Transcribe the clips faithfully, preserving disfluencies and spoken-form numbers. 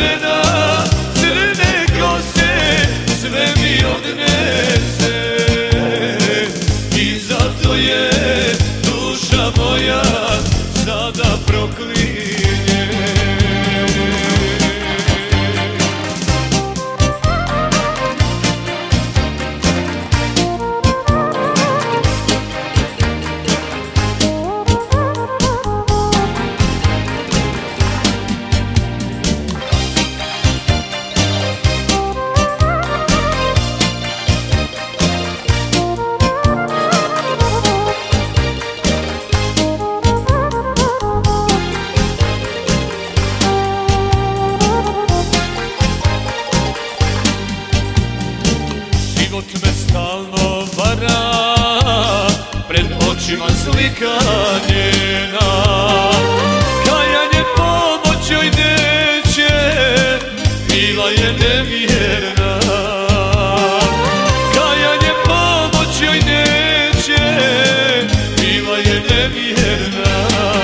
žena, crne kose, sve mi odnese. I zato je duša moja sada proklinje. Život me stalno vara, pred očima slika njena. Kajanje pomoć joj neće, bila je nevjerna. Kajanje pomoć joj neće, bila je nevjerna.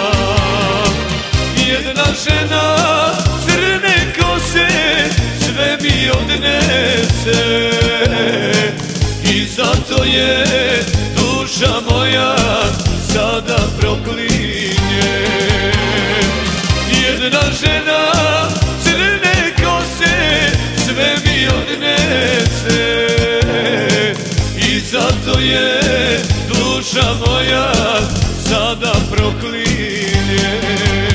Jedna žena, crne kose, sve mi odnese. I zato je duša moja sada proklinje. Jedna žena, crne kose, sve mi odnese. I zato je duša moja sada proklinje.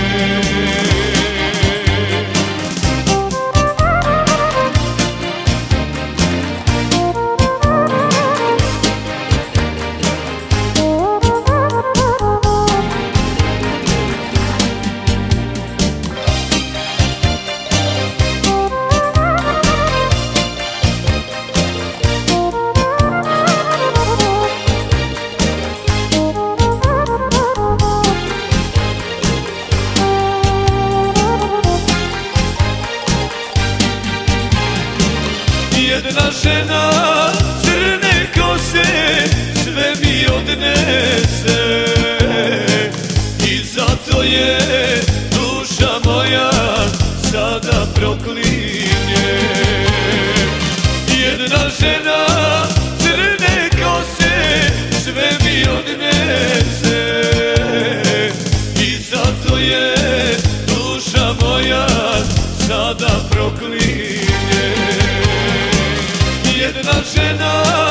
Jedna žena, crne kose, sve mi odnese. I zato je duša moja sada proklinje. Jedna žena, crne kose, sve mi odnese. I zato je duša moja sada proklinje. Jedna žena,